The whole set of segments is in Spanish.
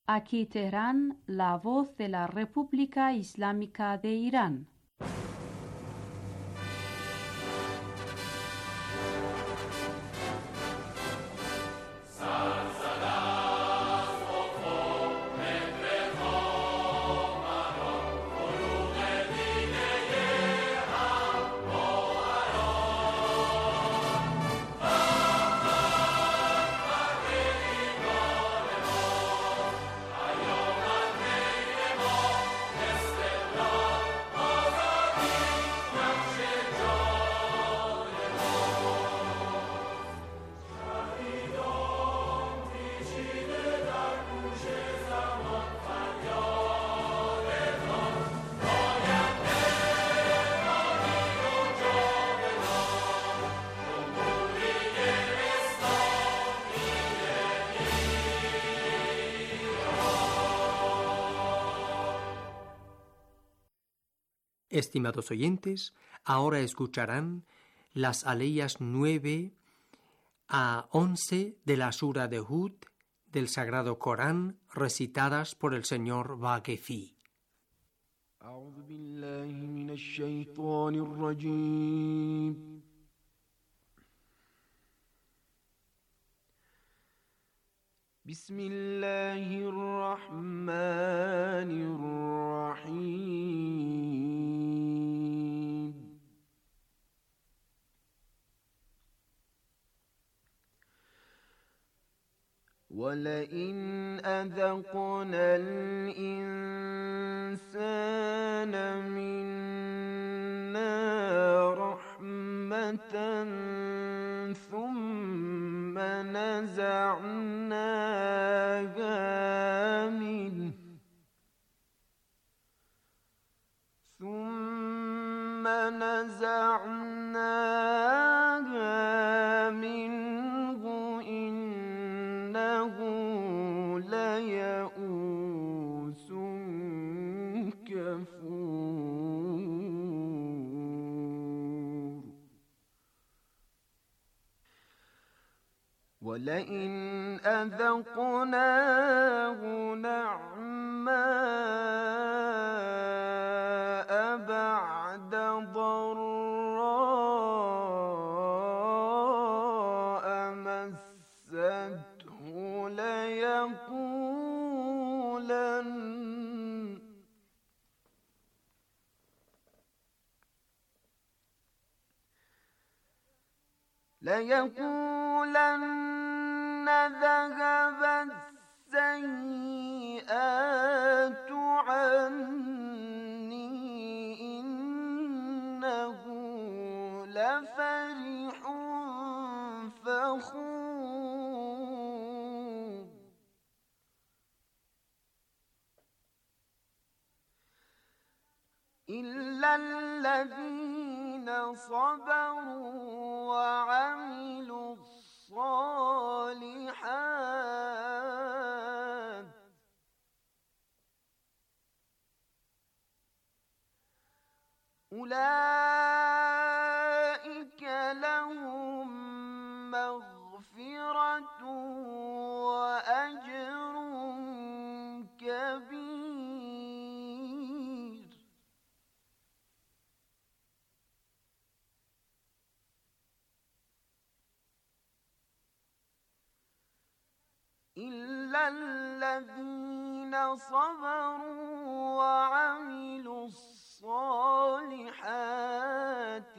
Aquí Teherán, la voz de la República Islámica de Irán. Estimados oyentes, ahora escucharán las aleyas 9 a 11 de la Sura de Hud del Sagrado Corán, recitadas por el señor Vaquefi. أعوذ بالله من الشيطان الرجيم. بسم الله الرحمن الرحيم. ولئن أذقنا الإنسان منا رحمة ثم نزعناها منه إنه ليئوس كفور. ولئن أذقناه نعماء بعد ضراء مسته ليقولن ذهب السيئات عني إنه لفرح فخور. إلا الذين صبروا وعملوا الصالحات أولئك لهم مغفرة وأجر كبير. إلا الذين صبروا وعملوا الصالحات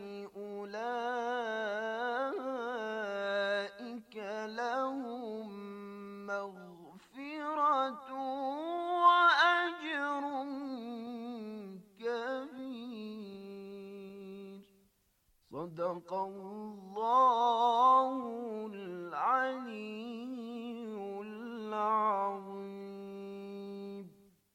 أولئك لهم مغفرة وأجر كبير. صدق الله العلي العظيم.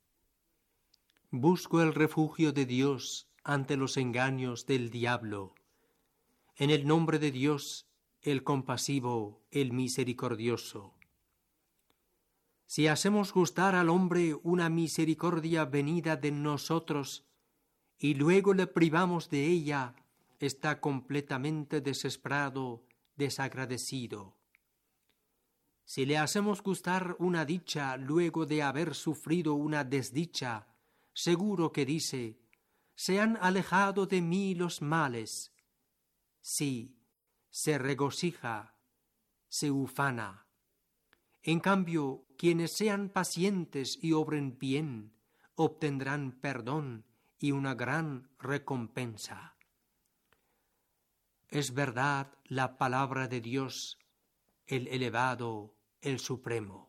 Busco el refugio de Dios ante los engaños del diablo. En el nombre de Dios, el compasivo, el misericordioso. Si hacemos gustar al hombre una misericordia venida de nosotros y luego le privamos de ella, está completamente desesperado, desagradecido. Si le hacemos gustar una dicha luego de haber sufrido una desdicha, seguro que dice: se han alejado de mí los males. Sí, se regocija, se ufana. En cambio, quienes sean pacientes y obren bien, obtendrán perdón y una gran recompensa. Es verdad la palabra de Dios, el elevado, el supremo.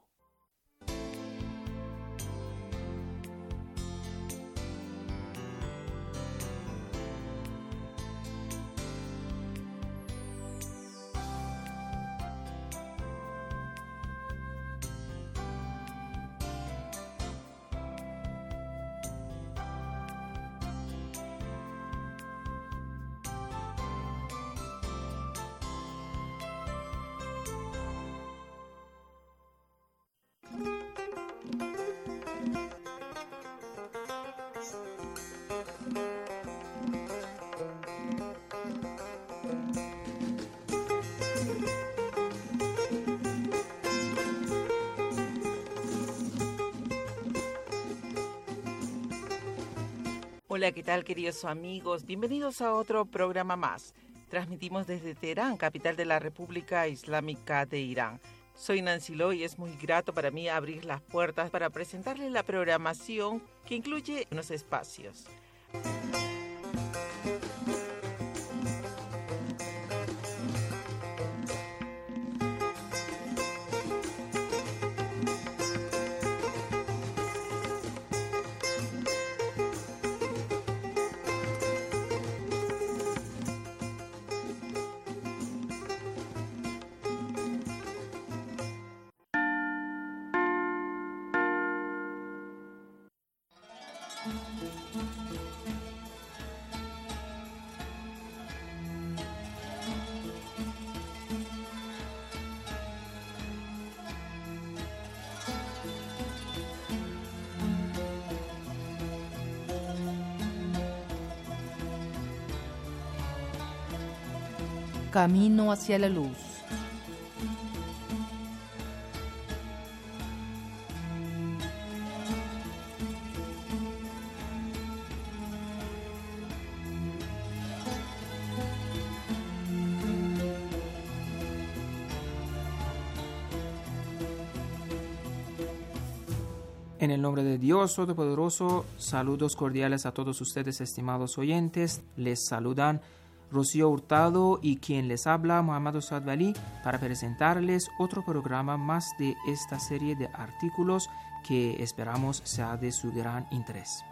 Hola, ¿qué tal, queridos amigos? Bienvenidos a otro programa más. Transmitimos desde Teherán, capital de la República Islámica de Irán. Soy Nancy Lo y es muy grato para mí abrir las puertas para presentarles la programación que incluye unos espacios. Camino hacia la luz. En el nombre de Dios Todopoderoso, saludos cordiales a todos ustedes, estimados oyentes. Les saludan Rocío Hurtado y quien les habla, Muhammad Osad Bali, para presentarles otro programa más de esta serie de artículos que esperamos sea de su gran interés.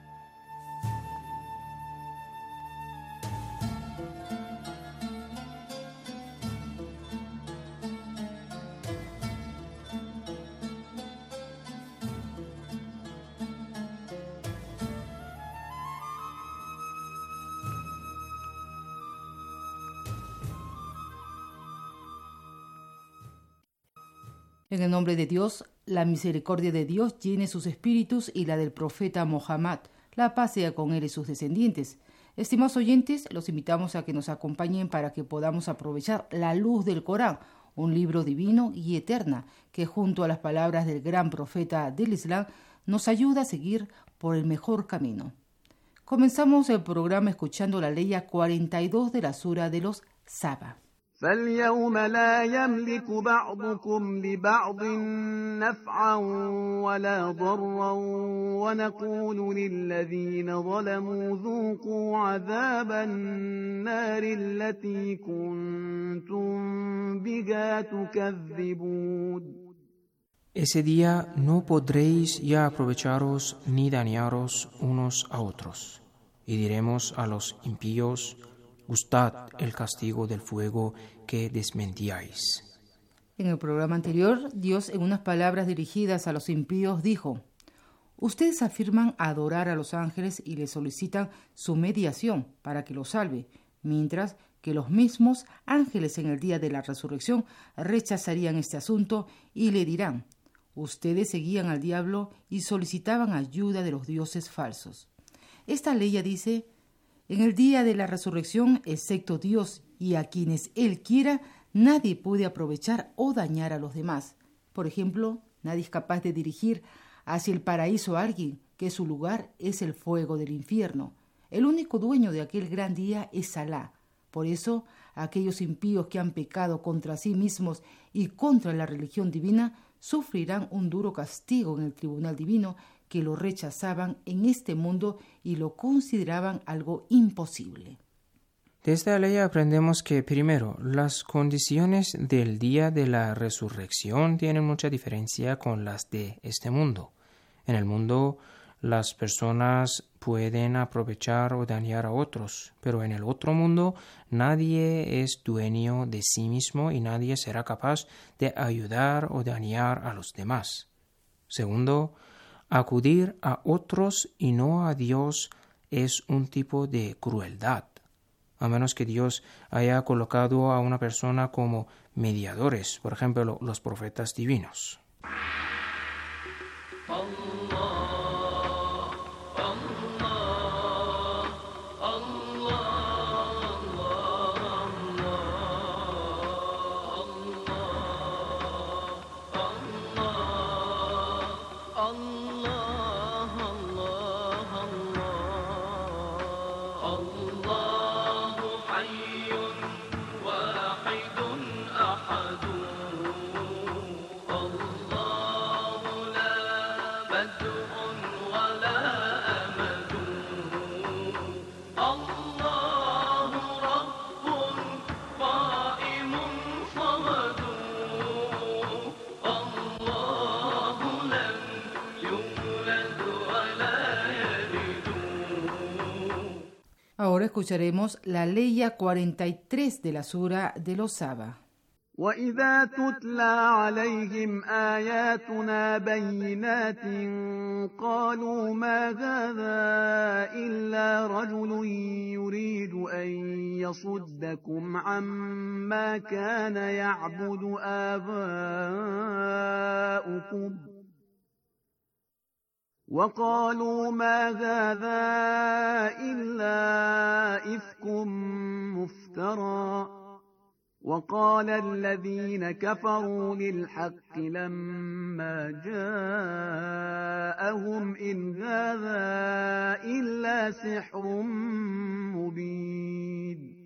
En el nombre de Dios, la misericordia de Dios llene sus espíritus y la del profeta Mohammed, la paz sea con él y sus descendientes. Estimados oyentes, los invitamos a que nos acompañen para que podamos aprovechar la luz del Corán, un libro divino y eterna que junto a las palabras del gran profeta del Islam nos ayuda a seguir por el mejor camino. Comenzamos el programa escuchando la ley 42 de la sura de los Saba. فاليوم لا يملك بعضكم لبعض نفعا ولا ضرا ونقول للذين ظلموا ذوقوا عذاب النار التي كنتم بها تكذبون. Ese día no podréis ya aprovecharos ni dañaros unos a otros. Y diremos a los impíos: gustad el castigo del fuego que desmentíais. En el programa anterior, Dios, en unas palabras dirigidas a los impíos, dijo: ustedes afirman adorar a los ángeles y les solicitan su mediación para que los salve, mientras que los mismos ángeles en el día de la resurrección rechazarían este asunto y le dirán: ustedes seguían al diablo y solicitaban ayuda de los dioses falsos. Esta ley dice: en el día de la resurrección, excepto Dios y a quienes Él quiera, nadie puede aprovechar o dañar a los demás. Por ejemplo, nadie es capaz de dirigir hacia el paraíso a alguien que su lugar es el fuego del infierno. El único dueño de aquel gran día es Alá. Por eso, aquellos impíos que han pecado contra sí mismos y contra la religión divina sufrirán un duro castigo en el tribunal divino, que lo rechazaban en este mundo y lo consideraban algo imposible. De esta ley aprendemos que, primero, las condiciones del día de la resurrección tienen mucha diferencia con las de este mundo. En el mundo, las personas pueden aprovechar o dañar a otros, pero en el otro mundo nadie es dueño de sí mismo y nadie será capaz de ayudar o dañar a los demás. Segundo, acudir a otros y no a Dios es un tipo de crueldad, a menos que Dios haya colocado a una persona como mediadores, por ejemplo, los profetas divinos. Ahora escucharemos la Leya 43 de la Sura de los Saba. وَإِذَا تُتْلَى عَلَيْهِمْ آيَاتُنَا بَيِّنَاتٍ قَالُوا مَا هَذَا إِلَّا رَجُلٌ يُرِيدُ أَن يَصُدَّكُمْ عَمَّا كَانَ يَعْبُدُ آبَاؤُكُمْ وَقَالُوا مَا هَذَا إِلَّا إِفْكٌ مُفْتَرًى وقال الذين كفروا للحق لما جاءهم إن هذا إلا سحر مبين.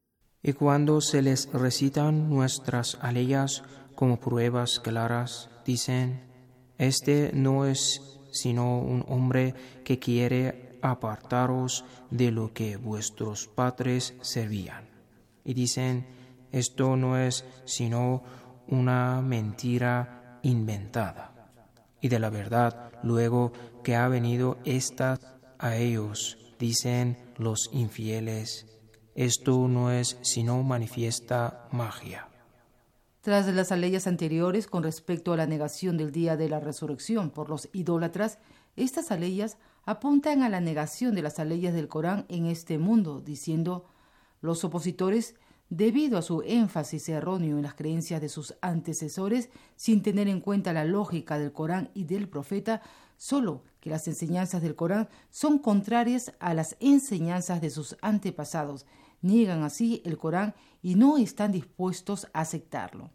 Y cuando se les recitan nuestras leyes como pruebas claras, dicen, este no es sino un hombre que quiere apartaros de lo que vuestros padres servían. Y dicen, esto no es sino una mentira inventada. Y de la verdad, luego que ha venido esta a ellos, dicen los infieles, esto no es sino manifiesta magia. Tras las leyes anteriores con respecto a la negación del día de la resurrección por los idólatras, estas leyes apuntan a la negación de las leyes del Corán en este mundo, diciendo, los opositores, debido a su énfasis erróneo en las creencias de sus antecesores, sin tener en cuenta la lógica del Corán y del profeta, solo que las enseñanzas del Corán son contrarias a las enseñanzas de sus antepasados, niegan así el Corán y no están dispuestos a aceptarlo.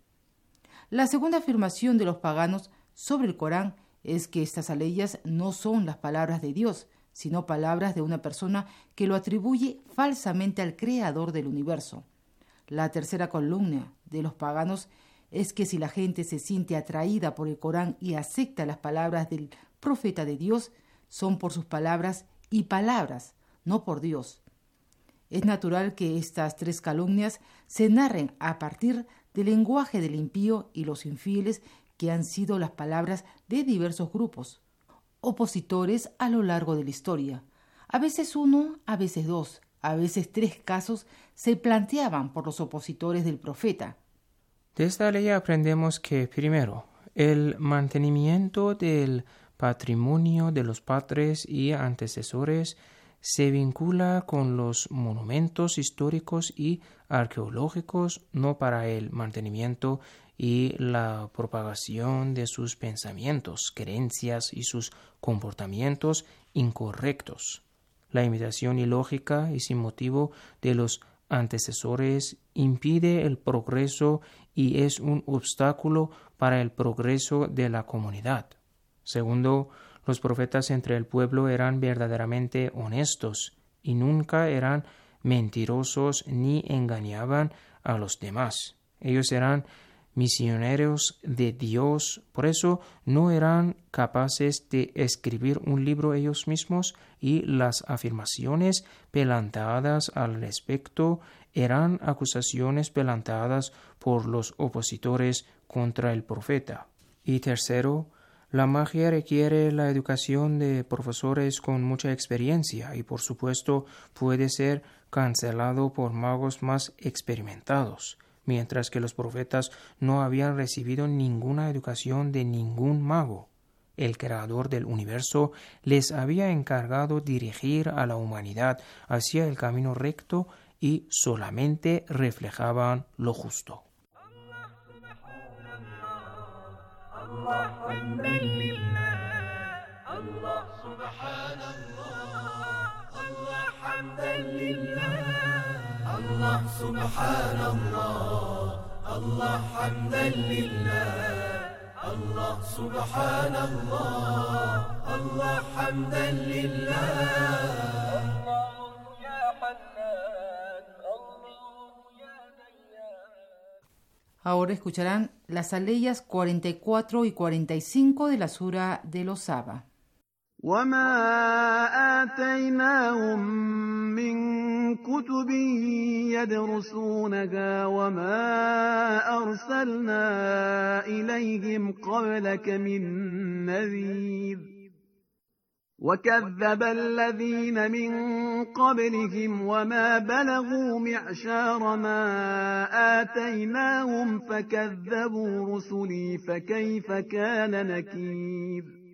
La segunda afirmación de los paganos sobre el Corán es que estas leyes no son las palabras de Dios, sino palabras de una persona que lo atribuye falsamente al creador del universo. La tercera columna de los paganos es que si la gente se siente atraída por el Corán y acepta las palabras del profeta de Dios, son por sus palabras y palabras, no por Dios. Es natural que estas tres calumnias se narren a partir del lenguaje del impío y los infieles, que han sido las palabras de diversos grupos opositores a lo largo de la historia. A veces uno, a veces dos, a veces tres casos se planteaban por los opositores del profeta. De esta ley aprendemos que, primero, el mantenimiento del patrimonio de los padres y antecesores se vincula con los monumentos históricos y arqueológicos, no para el mantenimiento y la propagación de sus pensamientos, creencias y sus comportamientos incorrectos. La imitación ilógica y sin motivo de los antecesores impide el progreso y es un obstáculo para el progreso de la comunidad. Segundo, los profetas entre el pueblo eran verdaderamente honestos y nunca eran mentirosos ni engañaban a los demás. Ellos eran misioneros de Dios, por eso no eran capaces de escribir un libro ellos mismos, y las afirmaciones planteadas al respecto eran acusaciones planteadas por los opositores contra el profeta. Y tercero, la magia requiere la educación de profesores con mucha experiencia y por supuesto puede ser cancelado por magos más experimentados, mientras que los profetas no habían recibido ninguna educación de ningún mago. El creador del universo les había encargado dirigir a la humanidad hacia el camino recto y solamente reflejaban lo justo. Ahora escucharán las aleyas 44 y 45 de la sura de los Saba. وما آتيناهم من كتب يدرسونها وما أرسلنا إليهم قبلك من نذير وكذب الذين من قبلهم وما بلغوا معشار ما آتيناهم فكذبوا رسلي فكيف كان نكير.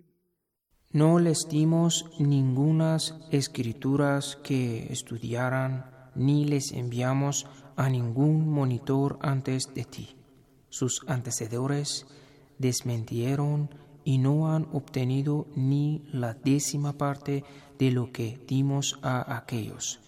No les dimos ningunas escrituras que estudiaran, ni les enviamos a ningún monitor antes de ti. Sus antecesores desmintieron y no han obtenido ni la 10ª parte de lo que dimos a aquellos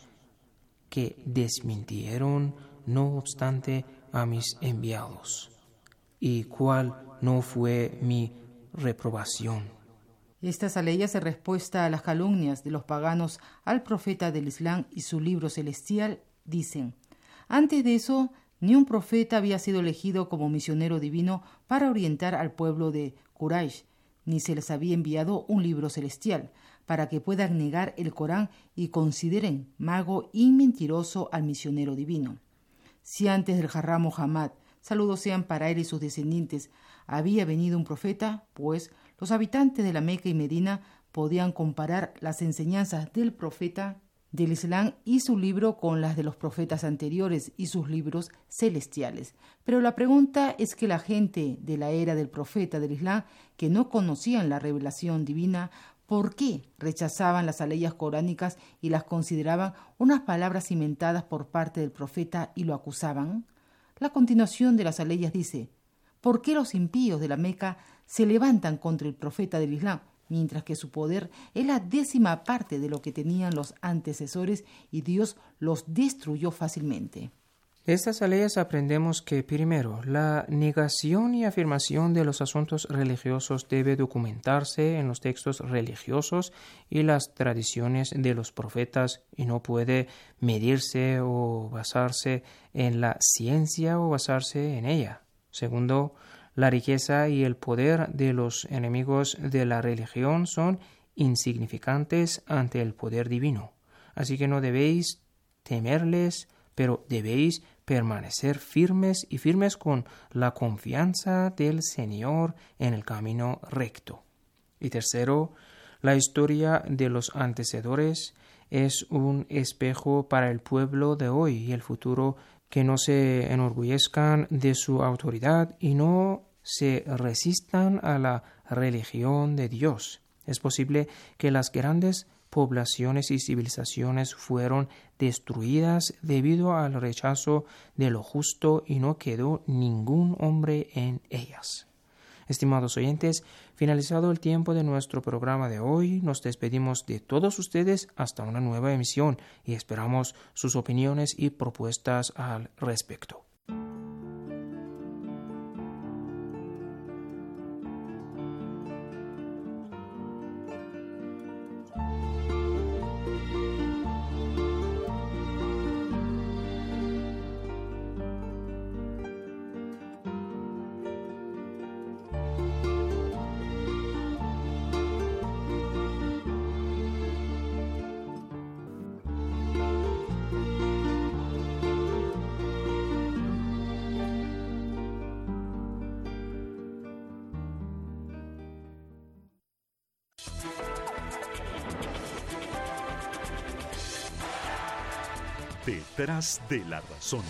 que desmintieron, no obstante, a mis enviados. ¿Y cuál no fue mi reprobación? Estas aleyas en respuesta a las calumnias de los paganos al profeta del Islam y su libro celestial dicen: antes de eso, ni un profeta había sido elegido como misionero divino para orientar al pueblo de Quraysh, ni se les había enviado un libro celestial para que puedan negar el Corán y consideren mago y mentiroso al misionero divino. Si antes del Jarrá Muhammad, saludos sean para él y sus descendientes, había venido un profeta, pues los habitantes de la Meca y Medina podían comparar las enseñanzas del profeta del Islam y su libro con las de los profetas anteriores y sus libros celestiales. Pero la pregunta es que la gente de la era del profeta del Islam, que no conocían la revelación divina, ¿por qué rechazaban las aleyas coránicas y las consideraban unas palabras inventadas por parte del profeta y lo acusaban? La continuación de las aleyas dice: ¿por qué los impíos de la Meca se levantan contra el profeta del Islam, mientras que su poder es la 10ª parte de lo que tenían los antecesores y Dios los destruyó fácilmente? De estas aleyas aprendemos que, primero, la negación y afirmación de los asuntos religiosos debe documentarse en los textos religiosos y las tradiciones de los profetas y no puede medirse o basarse en la ciencia o basarse en ella. Segundo, la riqueza y el poder de los enemigos de la religión son insignificantes ante el poder divino. Así que no debéis temerles, pero debéis permanecer firmes y firmes con la confianza del Señor en el camino recto. Y tercero, la historia de los antecesores es un espejo para el pueblo de hoy y el futuro, que no se enorgullezcan de su autoridad y no se resistan a la religión de Dios. Es posible que las grandes poblaciones y civilizaciones fueron destruidas debido al rechazo de lo justo y no quedó ningún hombre en ellas. Estimados oyentes, Finalizado el tiempo de nuestro programa de hoy, nos despedimos de todos ustedes hasta una nueva emisión y esperamos sus opiniones y propuestas al respecto. Detrás de la razón.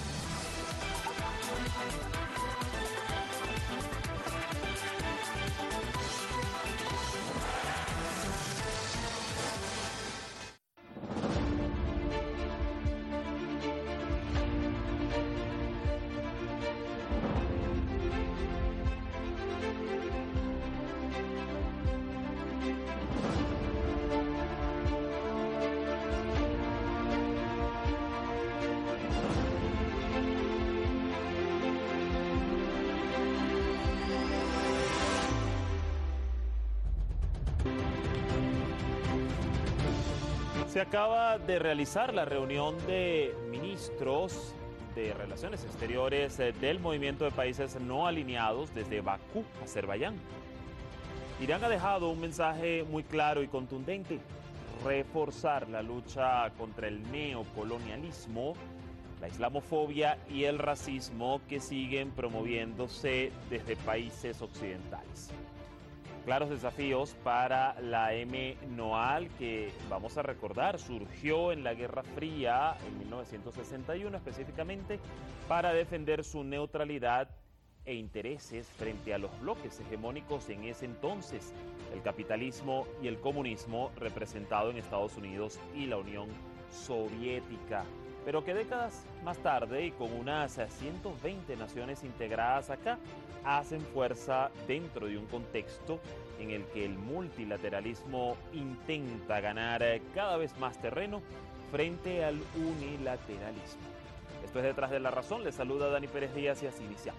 Se acaba de realizar la reunión de ministros de Relaciones Exteriores del Movimiento de Países No Alineados desde Bakú, Azerbaiyán. Irán ha dejado un mensaje muy claro y contundente: reforzar la lucha contra el neocolonialismo, la islamofobia y el racismo que siguen promoviéndose desde países occidentales. Claros desafíos para la MNOAL, que vamos a recordar surgió en la Guerra Fría en 1961 específicamente para defender su neutralidad e intereses frente a los bloques hegemónicos en ese entonces, el capitalismo y el comunismo representado en Estados Unidos y la Unión Soviética. Pero que décadas más tarde y con unas 120 naciones integradas acá, hacen fuerza dentro de un contexto en el que el multilateralismo intenta ganar cada vez más terreno frente al unilateralismo. Esto es Detrás de la Razón. Les saluda Dani Pérez Díaz y así iniciamos.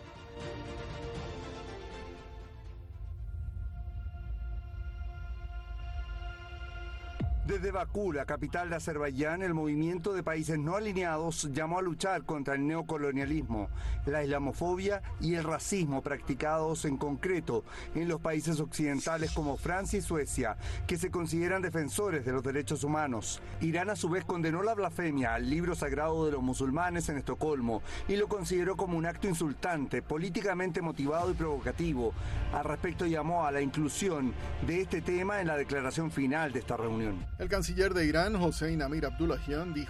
Desde Bakú, la capital de Azerbaiyán, el movimiento de países no alineados llamó a luchar contra el neocolonialismo, la islamofobia y el racismo practicados en concreto en los países occidentales como Francia y Suecia, que se consideran defensores de los derechos humanos. Irán a su vez condenó la blasfemia al libro sagrado de los musulmanes en Estocolmo y lo consideró como un acto insultante, políticamente motivado y provocativo. Al respecto llamó a la inclusión de este tema en la declaración final de esta reunión. El canciller de Irán, Hossein Amir Abdullahian, dijo: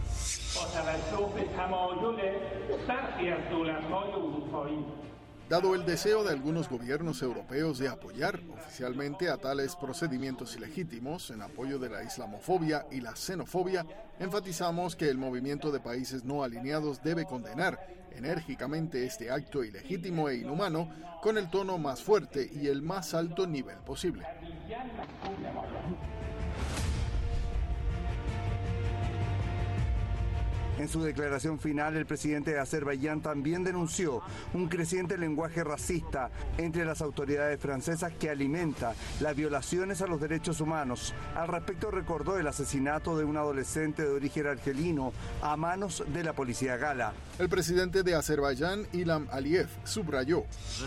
dado el deseo de algunos gobiernos europeos de apoyar oficialmente a tales procedimientos ilegítimos en apoyo de la islamofobia y la xenofobia, enfatizamos que el movimiento de países no alineados debe condenar enérgicamente este acto ilegítimo e inhumano con el tono más fuerte y el más alto nivel posible. En su declaración final, el presidente de Azerbaiyán también denunció un creciente lenguaje racista entre las autoridades francesas que alimenta las violaciones a los derechos humanos. Al respecto, recordó el asesinato de un adolescente de origen argelino a manos de la policía gala. El presidente de Azerbaiyán, Ilham Aliyev, subrayó: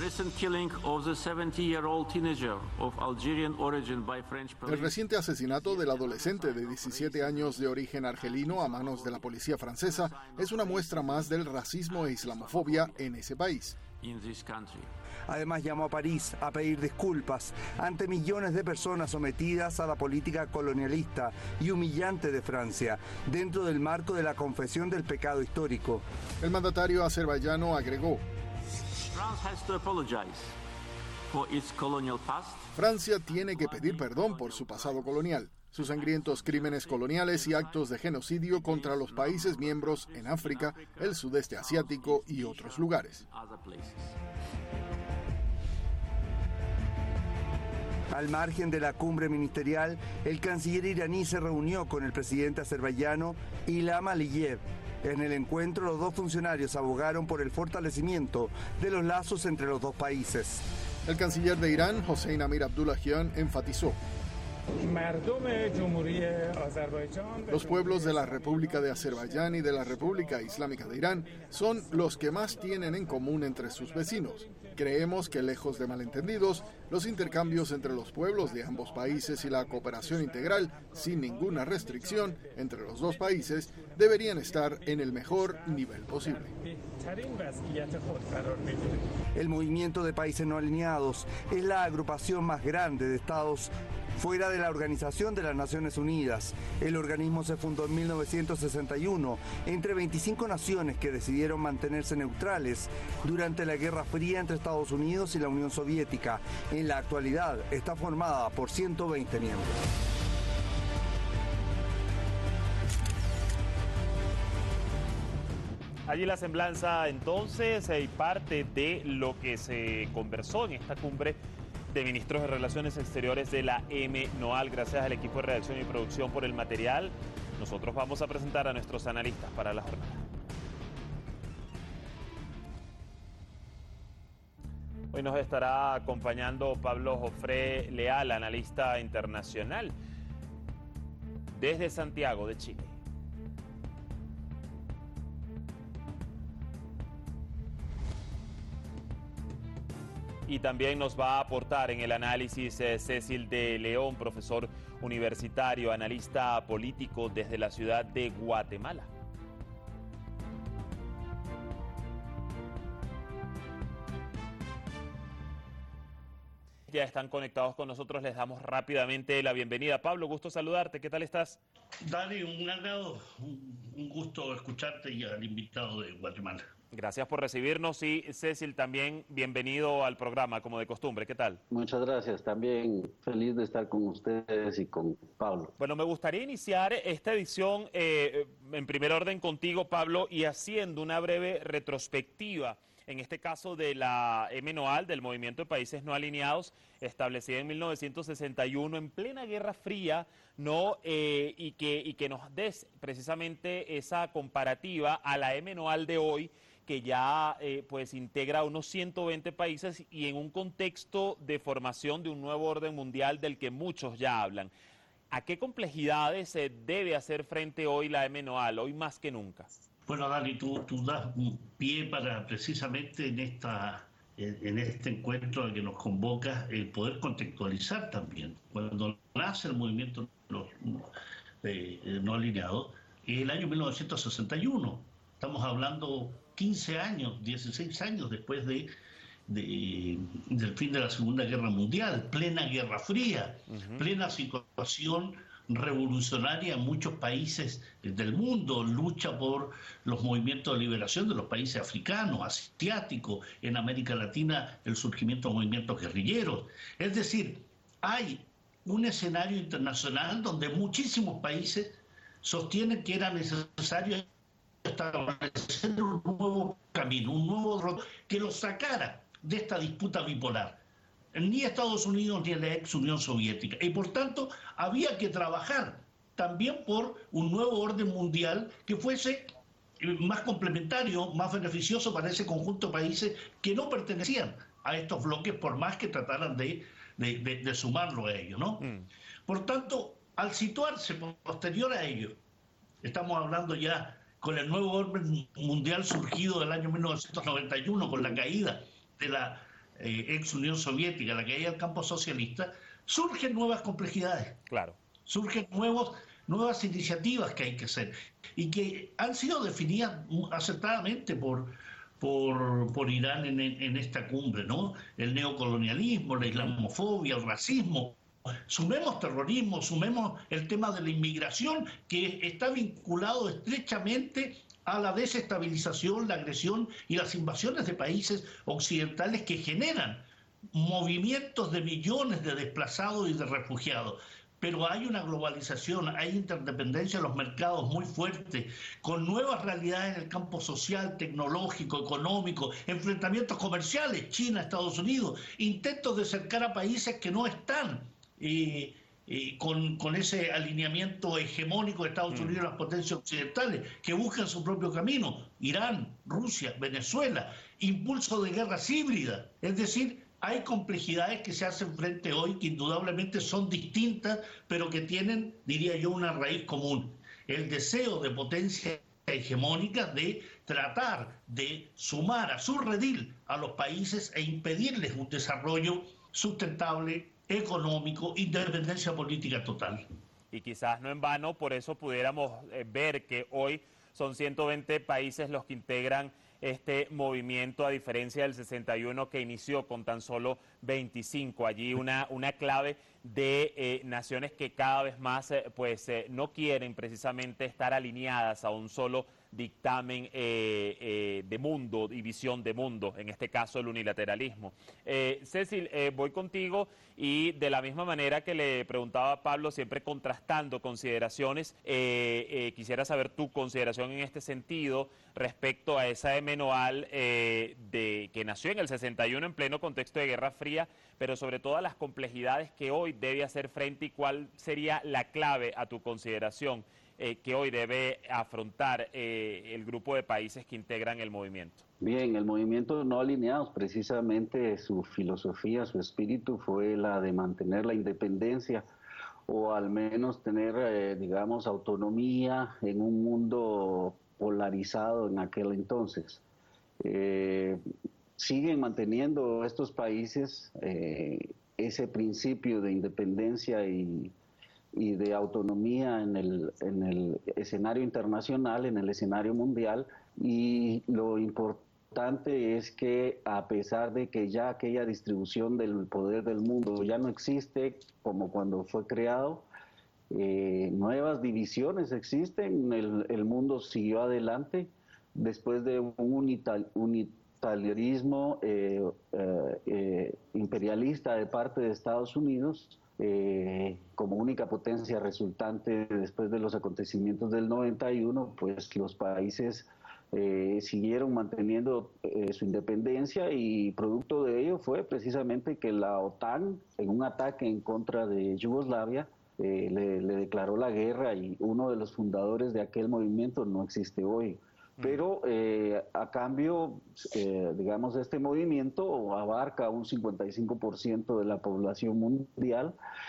el reciente asesinato del adolescente de 17 años de origen argelino a manos de la policía francesa es una muestra más del racismo e islamofobia en ese país. Además, llamó a París a pedir disculpas ante millones de personas sometidas a la política colonialista y humillante de Francia, dentro del marco de la confesión del pecado histórico. El mandatario azerbaiyano agregó: Francia tiene que pedir perdón por su pasado colonial, sus sangrientos crímenes coloniales y actos de genocidio contra los países miembros en África, el sudeste asiático y otros lugares. Al margen de la cumbre ministerial, el canciller iraní se reunió con el presidente azerbaiyano Ilham Aliyev. En el encuentro, los dos funcionarios abogaron por el fortalecimiento de los lazos entre los dos países. El canciller de Irán, Hossein Amir Abdullahian, enfatizó: los pueblos de la República de Azerbaiyán y de la República Islámica de Irán son los que más tienen en común entre sus vecinos. Creemos que, lejos de malentendidos, los intercambios entre los pueblos de ambos países y la cooperación integral, sin ninguna restricción, entre los dos países, deberían estar en el mejor nivel posible. El Movimiento de Países No Alineados es la agrupación más grande de estados fuera de la Organización de las Naciones Unidas. El organismo se fundó en 1961 entre 25 naciones que decidieron mantenerse neutrales durante la Guerra Fría entre Estados Unidos y la Unión Soviética. En la actualidad está formada por 120 miembros. Allí la semblanza entonces y parte de lo que se conversó en esta cumbre de ministros de Relaciones Exteriores de la MNOAL. Gracias al equipo de redacción y producción por el material. Nosotros vamos a presentar a nuestros analistas para la jornada. Hoy nos estará acompañando Pablo Jofré Leal, analista internacional desde Santiago de Chile. Y también nos va a aportar en el análisis Cecil de León, profesor universitario, analista político desde la ciudad de Guatemala. Ya están conectados con nosotros, les damos rápidamente la bienvenida. Pablo, gusto saludarte, ¿qué tal estás? Dale, un agrado, un gusto escucharte y al invitado de Guatemala. Gracias por recibirnos y Cecil también bienvenido al programa como de costumbre, ¿qué tal? Muchas gracias, también feliz de estar con ustedes y con Pablo. Bueno, me gustaría iniciar esta edición en primer orden contigo, Pablo, y haciendo una breve retrospectiva, en este caso de la MNOAL, del Movimiento de Países No Alineados, establecida en 1961 en plena Guerra Fría, ¿no? Y que nos des precisamente esa comparativa a la MNOAL de hoy, que ya pues integra unos 120 países y en un contexto de formación de un nuevo orden mundial del que muchos ya hablan. ¿A qué complejidades se debe hacer frente hoy la MNOAL, hoy más que nunca? Bueno, Dani, tú das un pie para precisamente en este encuentro al que nos convoca el poder contextualizar también. Cuando nace el movimiento no alineado, es el año 1961. Estamos hablando 15 años, 16 años después del fin de la Segunda Guerra Mundial, plena Guerra Fría, plena situación revolucionaria en muchos países del mundo, lucha por los movimientos de liberación de los países africanos, asiáticos, en América Latina el surgimiento de movimientos guerrilleros. Es decir, hay un escenario internacional donde muchísimos países sostienen que era necesario establecer un nuevo camino, un nuevo rodo que los sacara de esta disputa bipolar. Ni Estados Unidos ni la ex Unión Soviética. Y por tanto, había que trabajar también por un nuevo orden mundial que fuese más complementario, más beneficioso para ese conjunto de países que no pertenecían a estos bloques, por más que trataran de sumarlo a ellos, ¿no? Por tanto, al situarse posterior a ello, estamos hablando ya con el nuevo orden mundial surgido del año 1991, con la caída de la ex Unión Soviética, la caída del campo socialista, surgen nuevas complejidades. Claro. Surgen nuevas iniciativas que hay que hacer y que han sido definidas acertadamente por Irán en esta cumbre, ¿no? El neocolonialismo, la islamofobia, el racismo. Sumemos terrorismo, sumemos el tema de la inmigración, que está vinculado estrechamente a la desestabilización, la agresión y las invasiones de países occidentales que generan movimientos de millones de desplazados y de refugiados. pero hay una globalización, hay interdependencia en los mercados muy fuerte, con nuevas realidades en el campo social, tecnológico, económico, enfrentamientos comerciales, China, Estados Unidos, intentos de acercar a países que no están con ese alineamiento hegemónico de Estados Unidos y las potencias occidentales, que buscan su propio camino, Irán, Rusia, Venezuela, impulso de guerras híbridas, es decir, hay complejidades que se hacen frente hoy que indudablemente son distintas, pero que tienen, diría yo, una raíz común, el deseo de potencia hegemónica de tratar de sumar a su redil a los países e impedirles un desarrollo sustentable, económico, independencia política total. Y quizás no en vano, por eso pudiéramos ver que hoy son 120 países los que integran este movimiento, a diferencia del 61 que inició con tan solo 25. Allí una clave de naciones que cada vez más no quieren precisamente estar alineadas a un solo dictamen de mundo y visión de mundo, en este caso el unilateralismo. Cecil, voy contigo y de la misma manera que le preguntaba a Pablo, siempre contrastando consideraciones, quisiera saber tu consideración en este sentido respecto a esa Noal que nació en el 61 en pleno contexto de Guerra Fría, pero sobre todo a las complejidades que hoy debe hacer frente y cuál sería la clave a tu consideración que hoy debe afrontar el grupo de países que integran el movimiento. Bien, el movimiento no alineados, precisamente su filosofía, su espíritu fue la de mantener la independencia o al menos tener, digamos, autonomía en un mundo polarizado en aquel entonces. Siguen manteniendo estos países ese principio de independencia y de autonomía en el escenario internacional, en el escenario mundial, y lo importante es que a pesar de que ya aquella distribución del poder del mundo ya no existe como cuando fue creado, nuevas divisiones existen, el mundo siguió adelante después de un unitarismo imperialista de parte de Estados Unidos, como única potencia resultante después de los acontecimientos del 91, pues los países siguieron manteniendo su independencia, y producto de ello fue precisamente que la OTAN, en un ataque en contra de Yugoslavia, le declaró la guerra, y uno de los fundadores de aquel movimiento no existe hoy. Pero a cambio, digamos, este movimiento abarca un 55% de la población mundial,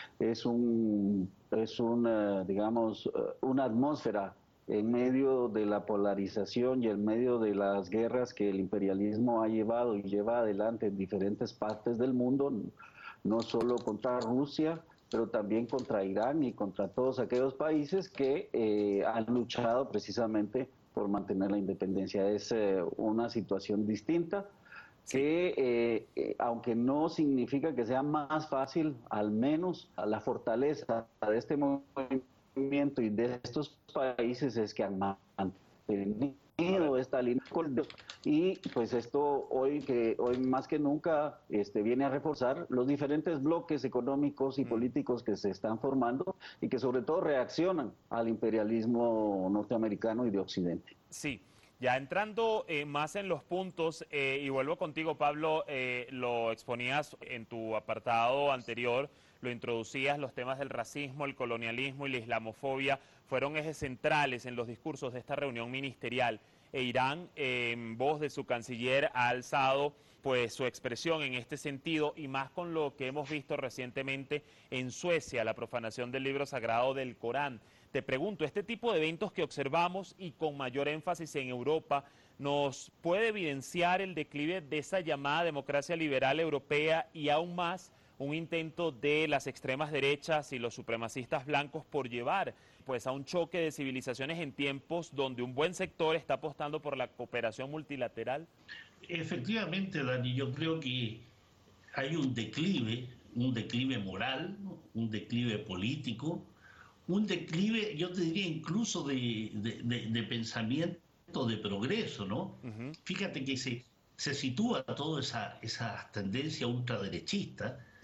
digamos, una atmósfera en medio de la polarización y en medio de las guerras que el imperialismo ha llevado y lleva adelante en diferentes partes del mundo, no solo contra Rusia, pero también contra Irán y contra todos aquellos países que han luchado precisamente por mantener la independencia. Es una situación distinta que, aunque no significa que sea más fácil, al menos la fortaleza de este movimiento y de estos países es que han mantenido esta línea, y pues esto hoy más que nunca viene a reforzar los diferentes bloques económicos y políticos que se están formando y que sobre todo reaccionan al imperialismo norteamericano y de Occidente. Sí. Ya entrando más en los puntos, y vuelvo contigo, Pablo, lo exponías en tu apartado anterior, lo introducías, los temas del racismo, el colonialismo y la islamofobia fueron ejes centrales en los discursos de esta reunión ministerial. Irán, en voz de su canciller, ha alzado pues su expresión en este sentido, y más con lo que hemos visto recientemente en Suecia, la profanación del libro sagrado del Corán. Te pregunto, este tipo de eventos que observamos y con mayor énfasis en Europa, ¿nos puede evidenciar el declive de esa llamada democracia liberal europea y aún más un intento de las extremas derechas y los supremacistas blancos por llevar pues a un choque de civilizaciones en tiempos donde un buen sector está apostando por la cooperación multilateral? Efectivamente, Dani, yo creo que hay un declive moral, un declive político, un declive, yo te diría, incluso de pensamiento de progreso, ¿no? Uh-huh. Fíjate que se sitúa toda esa tendencia ultraderechista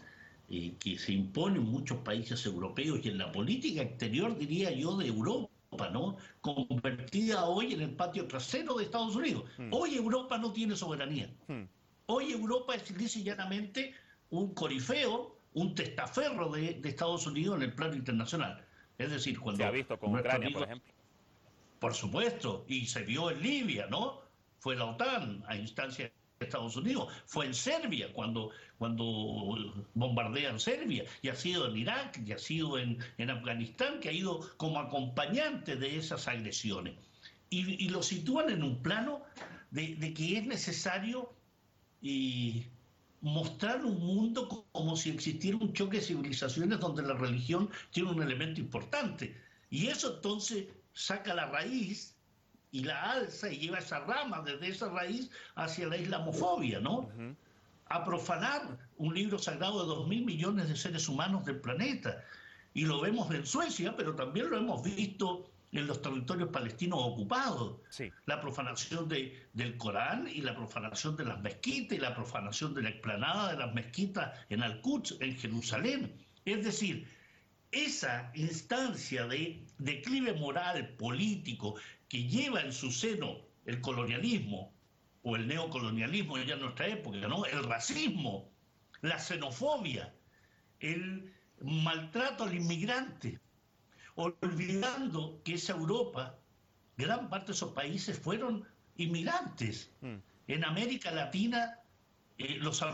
que se impone en muchos países europeos y en la política exterior, diría yo, de Europa, ¿no? Convertida hoy en el patio trasero de Estados Unidos. Hoy Europa no tiene soberanía. Hoy Europa es lisa y llanamente un corifeo, un testaferro de Estados Unidos en el plano internacional. Es decir, cuando... Se ha visto con Ucrania, por ejemplo. Por supuesto, y se vio en Libia, ¿no? Fue la OTAN a instancia de Estados Unidos, fue en Serbia cuando bombardean Serbia, y ha sido en Irak, y ha sido en Afganistán, que ha ido como acompañante de esas agresiones. Y lo sitúan en un plano de que es necesario mostrar un mundo como si existiera un choque de civilizaciones donde la religión tiene un elemento importante. Y eso entonces saca la raíz y la alza y lleva esa rama desde esa raíz hacia la islamofobia, ¿no? A profanar un libro sagrado de 2.000 millones de seres humanos del planeta. Y lo vemos en Suecia, pero también lo hemos visto en los territorios palestinos ocupados. Sí. La profanación del Corán y la profanación de las mezquitas y la profanación de la explanada de las mezquitas en Al-Quds, en Jerusalén. Es decir, esa instancia de declive moral, político, que lleva en su seno el colonialismo o el neocolonialismo ya en nuestra época, ¿no? El racismo, la xenofobia, el maltrato al inmigrante, olvidando que esa Europa, gran parte de esos países fueron inmigrantes. En América Latina, los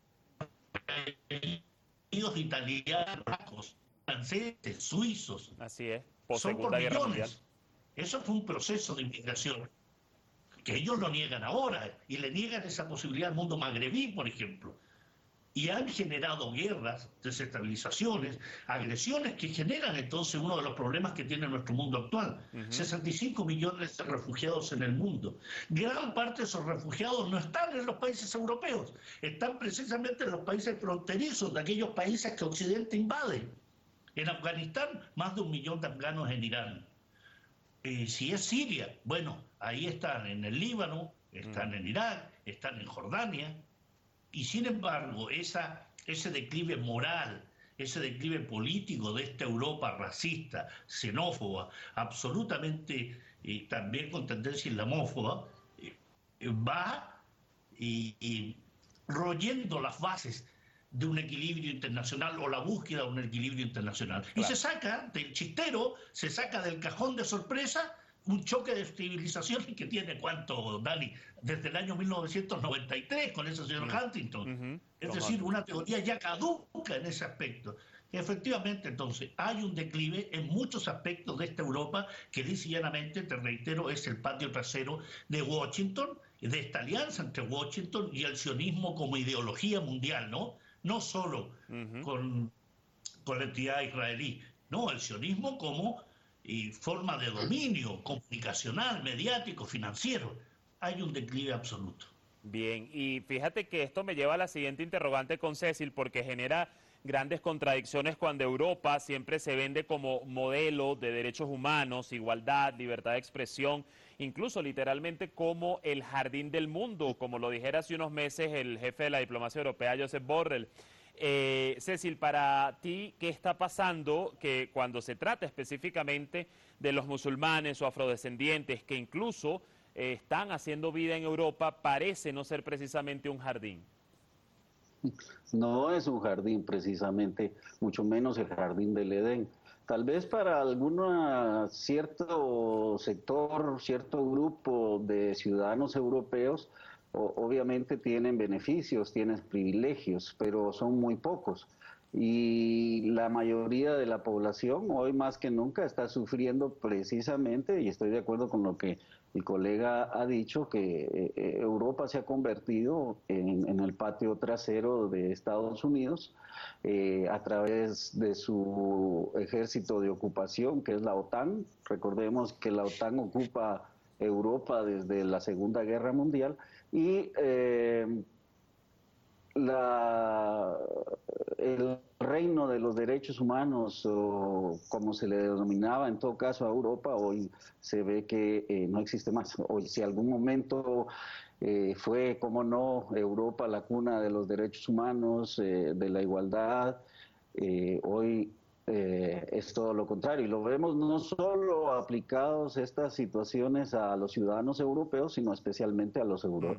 apellidos italianos, franceses, suizos, así es, son por millones. Eso fue un proceso de inmigración que ellos lo niegan ahora y le niegan esa posibilidad al mundo magrebí, por ejemplo. Y han generado guerras, desestabilizaciones, agresiones que generan entonces uno de los problemas que tiene nuestro mundo actual. 65 millones de refugiados en el mundo. Gran parte de esos refugiados no están en los países europeos, están precisamente en los países fronterizos de aquellos países que Occidente invade. En Afganistán, más de 1 millón de afganos en Irán. Si es Siria, bueno, ahí están en el Líbano, están en Irak, están en Jordania. Y sin embargo, ese declive moral, ese declive político de esta Europa racista, xenófoba, absolutamente también con tendencia islamófoba, va royendo las bases de un equilibrio internacional o la búsqueda de un equilibrio internacional. Claro. Y se saca del chistero, se saca del cajón de sorpresa un choque de civilizaciones que tiene, ¿cuánto, Dani? Desde el año 1993 con ese señor Huntington. Es decir, una teoría ya caduca en ese aspecto. Y efectivamente, entonces, hay un declive en muchos aspectos de esta Europa que, lisa y llanamente, te reitero, es el patio trasero de Washington, de esta alianza entre Washington y el sionismo como ideología mundial, ¿no? No solo con la entidad israelí, no, el sionismo como forma de dominio comunicacional, mediático, financiero. Hay un declive absoluto. Bien, y fíjate que esto me lleva a la siguiente interrogante con Cecil, porque genera grandes contradicciones cuando Europa siempre se vende como modelo de derechos humanos, igualdad, libertad de expresión, incluso literalmente como el jardín del mundo, como lo dijera hace unos meses el jefe de la diplomacia europea, Josep Borrell. Cecil, para ti, ¿qué está pasando que cuando se trata específicamente de los musulmanes o afrodescendientes que incluso están haciendo vida en Europa, parece no ser precisamente un jardín? No es un jardín precisamente, mucho menos el jardín del Edén. Tal vez para algún cierto sector, cierto grupo de ciudadanos europeos, obviamente tienen beneficios, tienen privilegios, pero son muy pocos. Y la mayoría de la población hoy más que nunca está sufriendo precisamente, y estoy de acuerdo con lo que el colega ha dicho, que Europa se ha convertido en el patio trasero de Estados Unidos a través de su ejército de ocupación, que es la OTAN. Recordemos que la OTAN ocupa Europa desde la Segunda Guerra Mundial, y el reino de los derechos humanos, o como se le denominaba en todo caso a Europa, hoy se ve que no existe más. Hoy, si algún momento fue, como no, Europa la cuna de los derechos humanos, de la igualdad, hoy es todo lo contrario. Y lo vemos no solo aplicados estas situaciones a los ciudadanos europeos, sino especialmente a los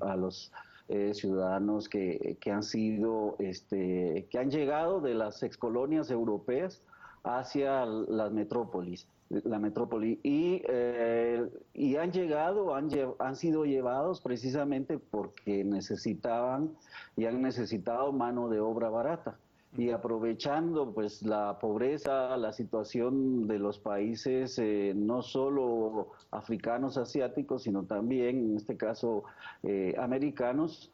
ciudadanos que han sido, que han llegado de las excolonias europeas hacia la metrópoli, y han llegado, han sido llevados precisamente porque necesitaban y han necesitado mano de obra barata. Y aprovechando pues la pobreza, la situación de los países, no solo africanos, asiáticos, sino también, en este caso, americanos,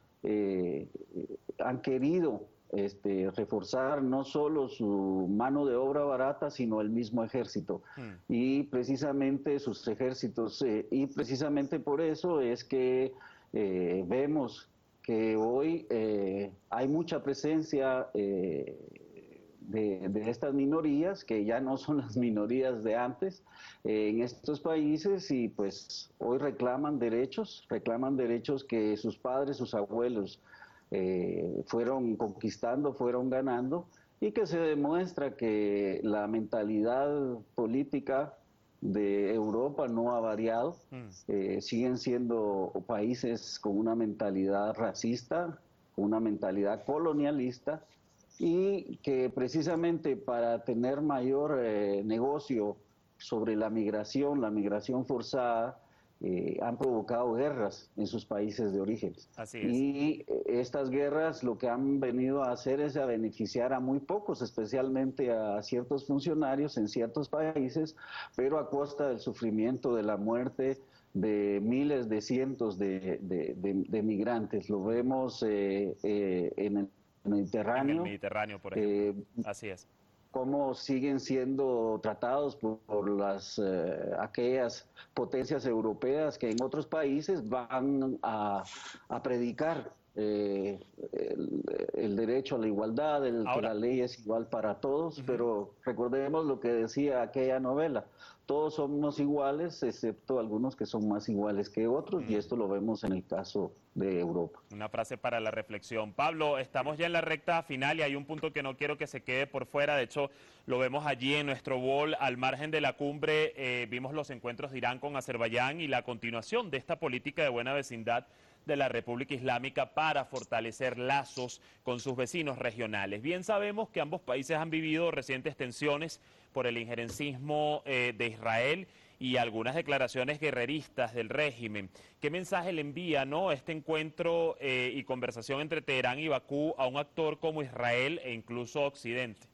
han querido reforzar no solo su mano de obra barata, sino el mismo ejército. Y precisamente sus ejércitos, y precisamente por eso es que vemos que hoy hay mucha presencia de estas minorías, que ya no son las minorías de antes, en estos países, y pues hoy reclaman derechos que sus padres, sus abuelos fueron conquistando, fueron ganando, y que se demuestra que la mentalidad política de Europa no ha variado. Siguen siendo países con una mentalidad racista, con una mentalidad colonialista, y que precisamente para tener mayor negocio sobre la migración forzada, han provocado guerras en sus países de origen. Así es. Y estas guerras lo que han venido a hacer es a beneficiar a muy pocos, especialmente a ciertos funcionarios en ciertos países, pero a costa del sufrimiento, de la muerte de miles, de cientos de migrantes. Lo vemos en el Mediterráneo. En el Mediterráneo, por ejemplo. Así es. Cómo siguen siendo tratados por las aquellas potencias europeas que en otros países van a predicar el derecho a la igualdad, que la ley es igual para todos, pero recordemos lo que decía aquella novela: todos somos iguales, excepto algunos que son más iguales que otros, y esto lo vemos en el caso de Europa. Una frase para la reflexión. Pablo, estamos ya en la recta final y hay un punto que no quiero que se quede por fuera. De hecho, lo vemos allí en nuestro wall, al margen de la cumbre, vimos los encuentros de Irán con Azerbaiyán y la continuación de esta política de buena vecindad de la República Islámica para fortalecer lazos con sus vecinos regionales. Bien sabemos que ambos países han vivido recientes tensiones por el injerencismo de Israel y algunas declaraciones guerreristas del régimen. ¿Qué mensaje le envía, este encuentro y conversación entre Teherán y Bakú a un actor como Israel e incluso Occidente?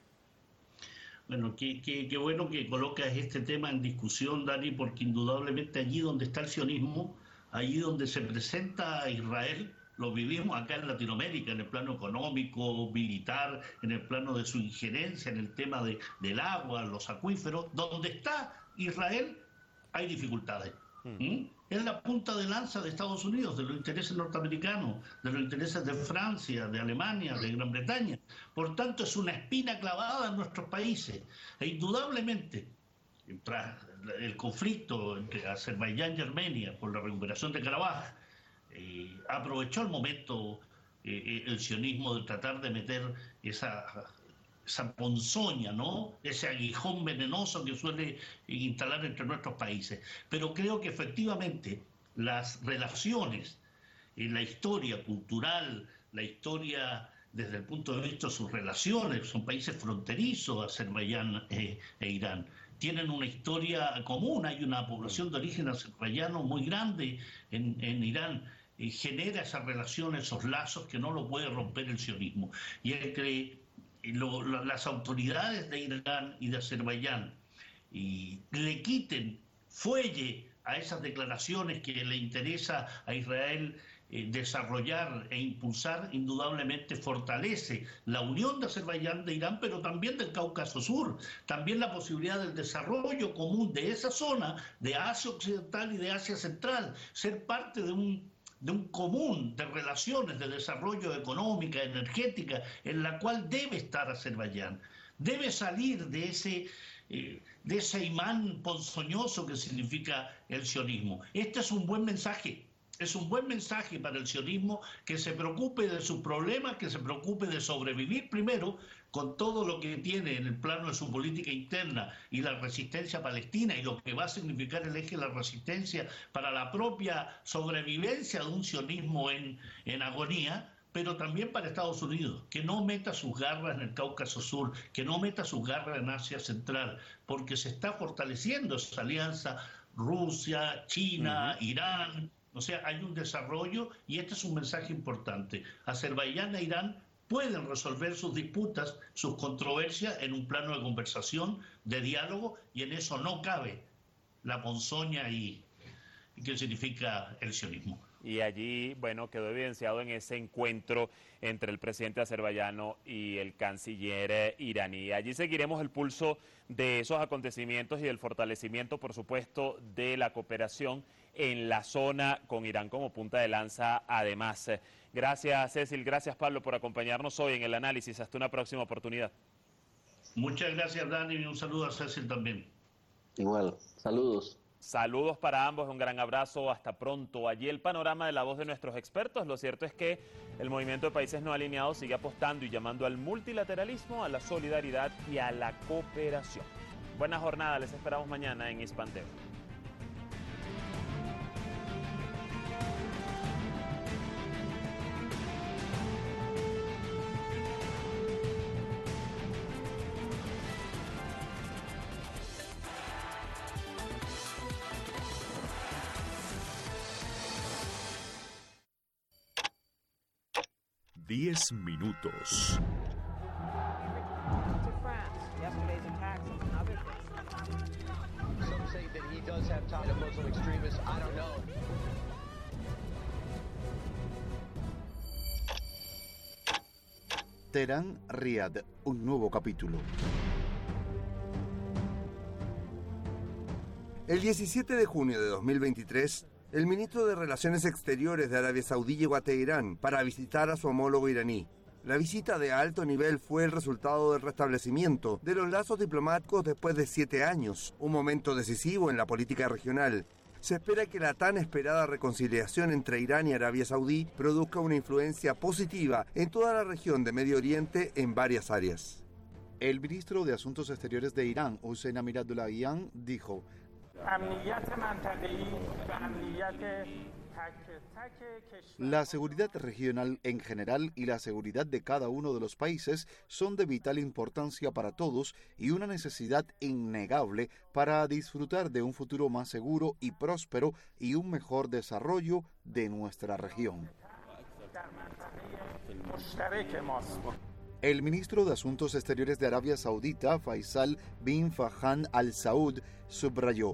Bueno, qué bueno que colocas este tema en discusión, Dani, porque indudablemente allí donde está el sionismo, allí donde se presenta a Israel, lo vivimos acá en Latinoamérica, en el plano económico, militar, en el plano de su injerencia, en el tema del agua, los acuíferos. Donde está Israel hay dificultades. Es la punta de lanza de Estados Unidos, de los intereses norteamericanos, de los intereses de Francia, de Alemania, de Gran Bretaña. Por tanto, es una espina clavada en nuestros países. E indudablemente, tras el conflicto entre Azerbaiyán y Armenia por la recuperación de Karabaj, aprovechó el momento el sionismo de tratar de meter esa ponzoña, ese aguijón venenoso que suele instalar entre nuestros países. Pero creo que efectivamente las relaciones, la historia cultural, la historia desde el punto de vista de sus relaciones, son países fronterizos, Azerbaiyán e Irán. Tienen una historia común, hay una población de origen azerbaiyano muy grande en Irán, genera esas relaciones, esos lazos que no lo puede romper el sionismo. Y el que las autoridades de Irán y de Azerbaiyán le quiten fuelle a esas declaraciones que le interesa a Israel desarrollar e impulsar, indudablemente fortalece la unión de Azerbaiyán, de Irán, pero también del Cáucaso Sur, también la posibilidad del desarrollo común de esa zona, de Asia Occidental y de Asia Central, ser parte de de un común de relaciones de desarrollo económica, energética, en la cual debe estar Azerbaiyán. Debe salir de ese imán ponzoñoso que significa el sionismo. Este es un buen mensaje. Es un buen mensaje para el sionismo, que se preocupe de sus problemas, que se preocupe de sobrevivir primero con todo lo que tiene en el plano de su política interna y la resistencia palestina y lo que va a significar el eje de la resistencia para la propia sobrevivencia de un sionismo en agonía, pero también para Estados Unidos, que no meta sus garras en el Cáucaso Sur, que no meta sus garras en Asia Central, porque se está fortaleciendo esa alianza Rusia, China, Irán. O sea, hay un desarrollo y este es un mensaje importante. Azerbaiyán e Irán pueden resolver sus disputas, sus controversias en un plano de conversación, de diálogo, y en eso no cabe la ponzoña y qué significa el sionismo. Y allí, bueno, quedó evidenciado en ese encuentro entre el presidente azerbaiyano y el canciller iraní. Allí seguiremos el pulso de esos acontecimientos y del fortalecimiento, por supuesto, de la cooperación en la zona con Irán como punta de lanza, además. Gracias, Cecil, gracias, Pablo, por acompañarnos hoy en el análisis. Hasta una próxima oportunidad. Muchas gracias, Dani, y un saludo a Cecil también. Igual, saludos. Saludos para ambos, un gran abrazo, hasta pronto. Allí el panorama de la voz de nuestros expertos. Lo cierto es que el movimiento de países no alineados sigue apostando y llamando al multilateralismo, a la solidaridad y a la cooperación. Buena jornada, les esperamos mañana en Hispanteo. Diez minutos. Teherán, Riad, un nuevo capítulo. El 17 de junio de 2023, el ministro de Relaciones Exteriores de Arabia Saudí llegó a Teherán para visitar a su homólogo iraní. La visita de alto nivel fue el resultado del restablecimiento de los lazos diplomáticos después de 7 años, un momento decisivo en la política regional. Se espera que la tan esperada reconciliación entre Irán y Arabia Saudí produzca una influencia positiva en toda la región de Medio Oriente en varias áreas. El ministro de Asuntos Exteriores de Irán, Hossein Amirabdollahian, dijo: la seguridad regional en general y la seguridad de cada uno de los países son de vital importancia para todos y una necesidad innegable para disfrutar de un futuro más seguro y próspero y un mejor desarrollo de nuestra región. El ministro de Asuntos Exteriores de Arabia Saudita, Faisal bin Fahad Al Saud, subrayó: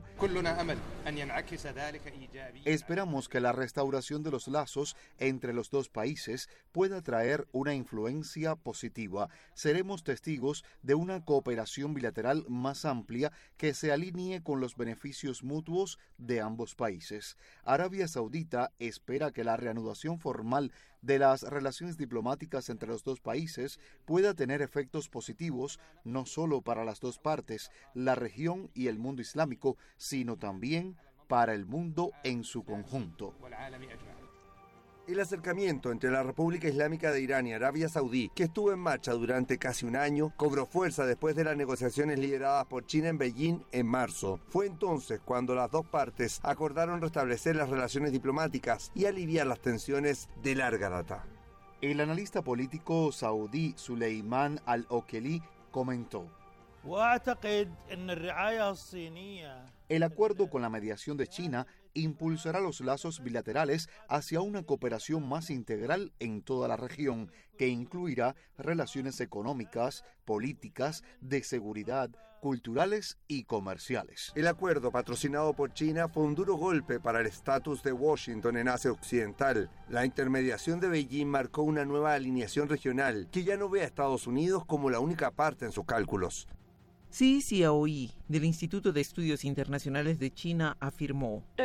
esperamos que la restauración de los lazos entre los dos países pueda traer una influencia positiva. Seremos testigos de una cooperación bilateral más amplia que se alinee con los beneficios mutuos de ambos países. Arabia Saudita espera que la reanudación formal de las relaciones diplomáticas entre los dos países pueda tener efectos positivos no solo para las dos partes, la región y el mundo islámico, sino también para el mundo en su conjunto. El acercamiento entre la República Islámica de Irán y Arabia Saudí, que estuvo en marcha durante casi un año, cobró fuerza después de las negociaciones lideradas por China en Beijing en marzo. Fue entonces cuando las dos partes acordaron restablecer las relaciones diplomáticas y aliviar las tensiones de larga data. El analista político saudí Suleiman Al-Okeli comentó: el acuerdo con la mediación de China impulsará los lazos bilaterales hacia una cooperación más integral en toda la región, que incluirá relaciones económicas, políticas, de seguridad, culturales y comerciales. El acuerdo patrocinado por China fue un duro golpe para el estatus de Washington en Asia Occidental. La intermediación de Beijing marcó una nueva alineación regional que ya no ve a Estados Unidos como la única parte en sus cálculos. Xi Xiaoyi, del Instituto de Estudios Internacionales de China, afirmó: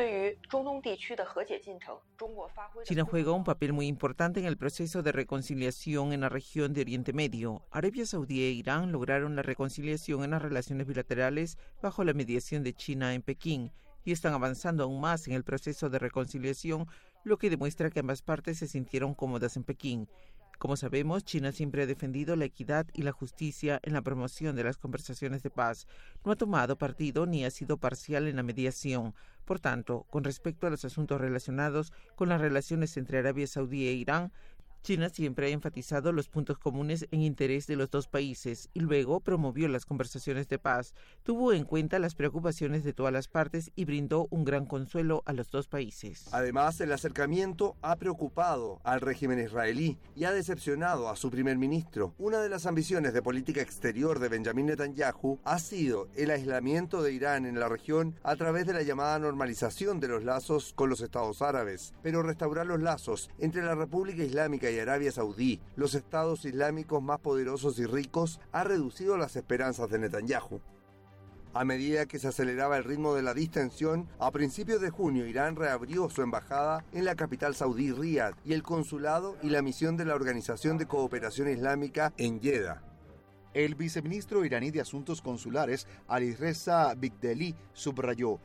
China juega un papel muy importante en el proceso de reconciliación en la región de Oriente Medio. Arabia Saudí e Irán lograron la reconciliación en las relaciones bilaterales bajo la mediación de China en Pekín y están avanzando aún más en el proceso de reconciliación, lo que demuestra que ambas partes se sintieron cómodas en Pekín. Como sabemos, China siempre ha defendido la equidad y la justicia en la promoción de las conversaciones de paz. No ha tomado partido ni ha sido parcial en la mediación. Por tanto, con respecto a los asuntos relacionados con las relaciones entre Arabia Saudí e Irán, China siempre ha enfatizado los puntos comunes en interés de los dos países y luego promovió las conversaciones de paz, tuvo en cuenta las preocupaciones de todas las partes y brindó un gran consuelo a los dos países. Además, el acercamiento ha preocupado al régimen israelí y ha decepcionado a su primer ministro. Una de las ambiciones de política exterior de Benjamin Netanyahu ha sido el aislamiento de Irán en la región a través de la llamada normalización de los lazos con los estados árabes, pero restaurar los lazos entre la República Islámica y Arabia Saudí, los estados islámicos más poderosos y ricos, ha reducido las esperanzas de Netanyahu. A medida que se aceleraba el ritmo de la distensión, a principios de junio Irán reabrió su embajada en la capital saudí Riad y el consulado y la misión de la Organización de Cooperación Islámica en Jeddah. El viceministro iraní de Asuntos Consulares, Alireza Bigdeli, subrayó: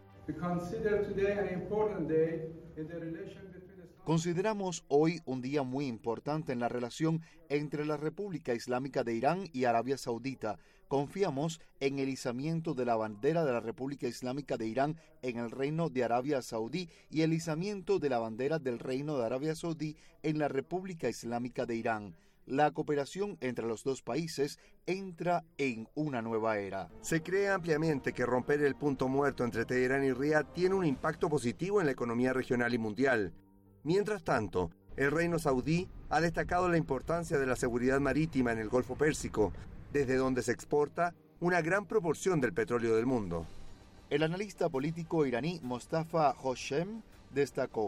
consideramos hoy un día muy importante en la relación entre la República Islámica de Irán y Arabia Saudita. Confiamos en el izamiento de la bandera de la República Islámica de Irán en el Reino de Arabia Saudí y el izamiento de la bandera del Reino de Arabia Saudí en la República Islámica de Irán. La cooperación entre los dos países entra en una nueva era. Se cree ampliamente que romper el punto muerto entre Teherán y Riad tiene un impacto positivo en la economía regional y mundial. Mientras tanto, el reino saudí ha destacado la importancia de la seguridad marítima en el Golfo Pérsico, desde donde se exporta una gran proporción del petróleo del mundo. El analista político iraní Mostafa Hoshem destacó: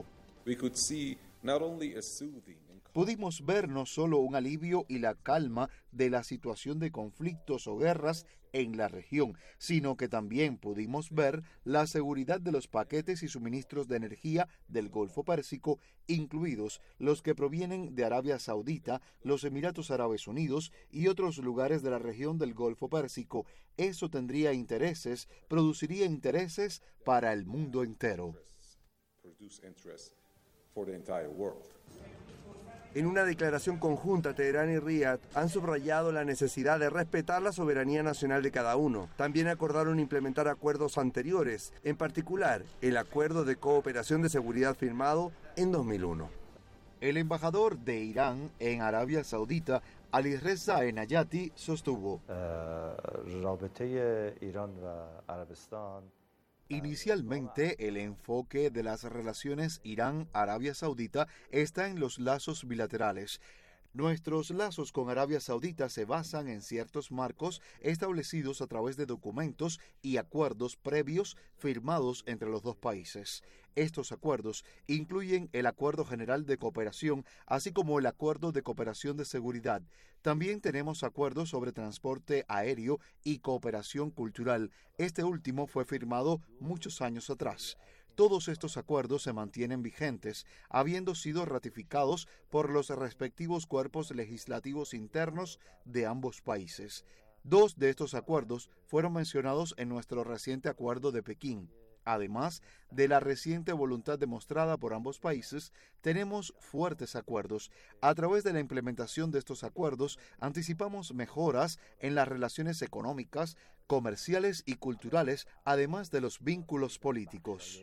pudimos ver no solo un alivio y la calma de la situación de conflictos o guerras en la región, sino que también pudimos ver la seguridad de los paquetes y suministros de energía del Golfo Pérsico, incluidos los que provienen de Arabia Saudita, los Emiratos Árabes Unidos y otros lugares de la región del Golfo Pérsico. Eso produciría intereses para el mundo entero. En una declaración conjunta, Teherán y Riad han subrayado la necesidad de respetar la soberanía nacional de cada uno. También acordaron implementar acuerdos anteriores, en particular el Acuerdo de Cooperación de Seguridad firmado en 2001. El embajador de Irán en Arabia Saudita, Alireza Enayati, sostuvo: inicialmente, el enfoque de las relaciones Irán-Arabia Saudita está en los lazos bilaterales. Nuestros lazos con Arabia Saudita se basan en ciertos marcos establecidos a través de documentos y acuerdos previos firmados entre los dos países. Estos acuerdos incluyen el Acuerdo General de Cooperación, así como el Acuerdo de Cooperación de Seguridad. También tenemos acuerdos sobre transporte aéreo y cooperación cultural. Este último fue firmado muchos años atrás. Todos estos acuerdos se mantienen vigentes, habiendo sido ratificados por los respectivos cuerpos legislativos internos de ambos países. 2 de estos acuerdos fueron mencionados en nuestro reciente acuerdo de Pekín. Además de la reciente voluntad demostrada por ambos países, tenemos fuertes acuerdos. A través de la implementación de estos acuerdos, anticipamos mejoras en las relaciones económicas, comerciales y culturales, además de los vínculos políticos.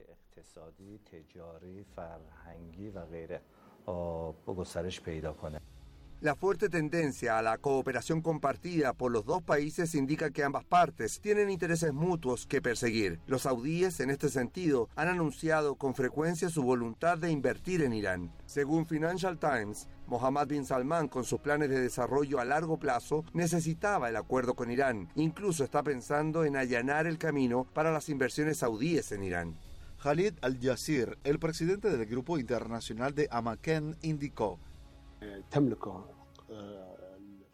La fuerte tendencia a la cooperación compartida por los dos países indica que ambas partes tienen intereses mutuos que perseguir. Los saudíes, en este sentido, han anunciado con frecuencia su voluntad de invertir en Irán. Según Financial Times, Mohammed bin Salman, con sus planes de desarrollo a largo plazo, necesitaba el acuerdo con Irán. Incluso está pensando en allanar el camino para las inversiones saudíes en Irán. Khalid Al-Yasir, el presidente del Grupo Internacional de Amaken, indicó: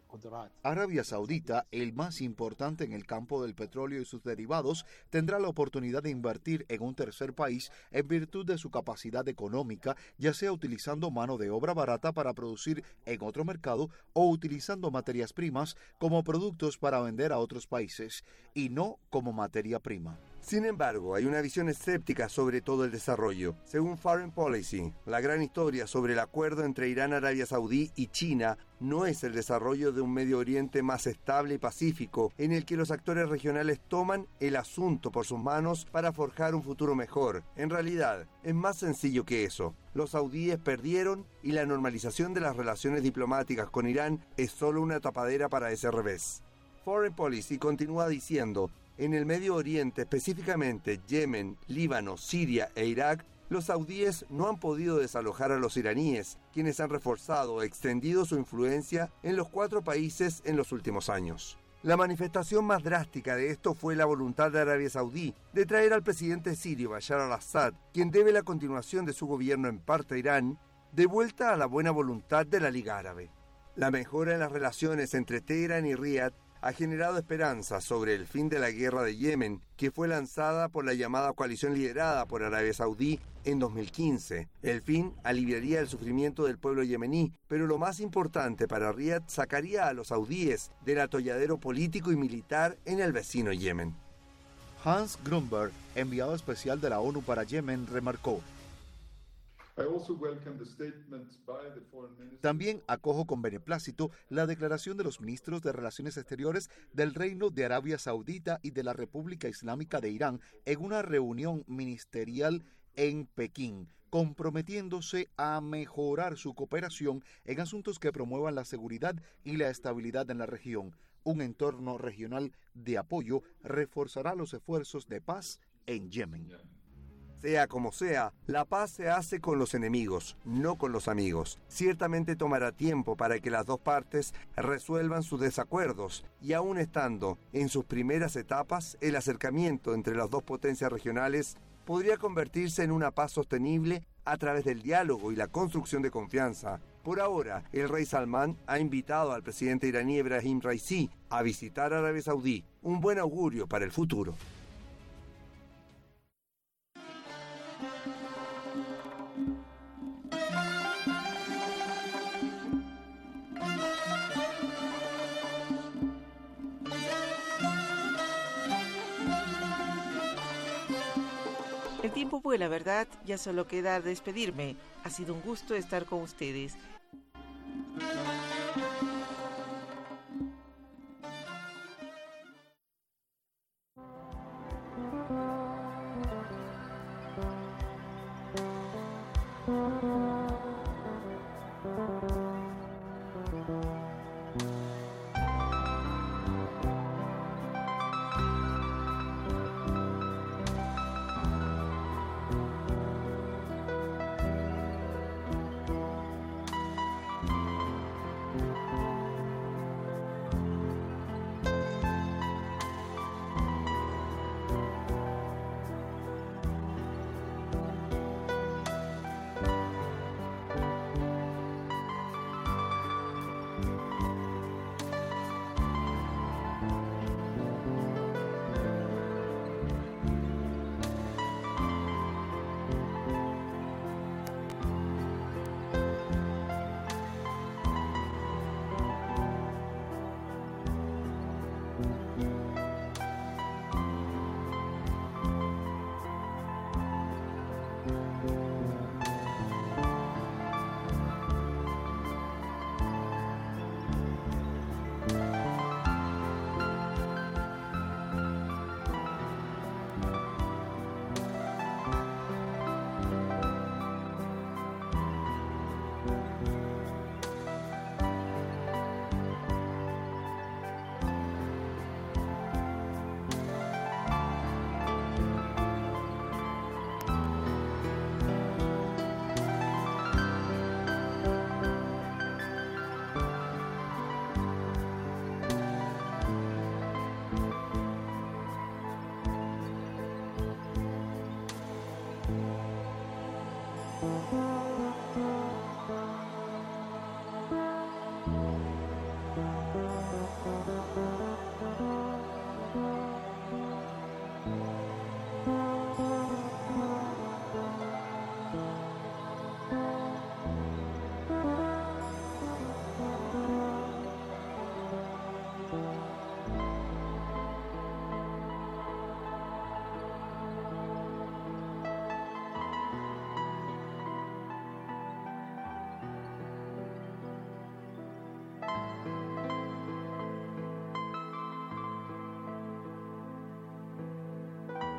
Arabia Saudita, el más importante en el campo del petróleo y sus derivados, tendrá la oportunidad de invertir en un tercer país en virtud de su capacidad económica, ya sea utilizando mano de obra barata para producir en otro mercado o utilizando materias primas como productos para vender a otros países y no como materia prima. Sin embargo, hay una visión escéptica sobre todo el desarrollo. Según Foreign Policy, la gran historia sobre el acuerdo entre Irán, Arabia Saudí y China no es el desarrollo de un Medio Oriente más estable y pacífico, en el que los actores regionales toman el asunto por sus manos para forjar un futuro mejor. En realidad, es más sencillo que eso. Los saudíes perdieron y la normalización de las relaciones diplomáticas con Irán es solo una tapadera para ese revés. Foreign Policy continúa diciendo: en el Medio Oriente, específicamente Yemen, Líbano, Siria e Irak, los saudíes no han podido desalojar a los iraníes, quienes han reforzado o extendido su influencia en los 4 países en los últimos años. La manifestación más drástica de esto fue la voluntad de Arabia Saudí de traer al presidente sirio Bashar al-Assad, quien debe la continuación de su gobierno en parte a Irán, de vuelta a la buena voluntad de la Liga Árabe. La mejora en las relaciones entre Teherán y Riad ha generado esperanzas sobre el fin de la guerra de Yemen, que fue lanzada por la llamada coalición liderada por Arabia Saudí en 2015. El fin aliviaría el sufrimiento del pueblo yemení, pero lo más importante para Riad, sacaría a los saudíes del atolladero político y militar en el vecino Yemen. Hans Grunberg, enviado especial de la ONU para Yemen, remarcó: también acojo con beneplácito la declaración de los ministros de Relaciones Exteriores del Reino de Arabia Saudita y de la República Islámica de Irán en una reunión ministerial en Pekín, comprometiéndose a mejorar su cooperación en asuntos que promuevan la seguridad y la estabilidad en la región. Un entorno regional de apoyo reforzará los esfuerzos de paz en Yemen. Sea como sea, la paz se hace con los enemigos, no con los amigos. Ciertamente tomará tiempo para que las dos partes resuelvan sus desacuerdos, y aún estando en sus primeras etapas, el acercamiento entre las dos potencias regionales podría convertirse en una paz sostenible a través del diálogo y la construcción de confianza. Por ahora, el rey Salmán ha invitado al presidente iraní Ebrahim Raisi a visitar Arabia Saudí, un buen augurio para el futuro. El tiempo vuela, ¿verdad? Ya solo queda despedirme. Ha sido un gusto estar con ustedes.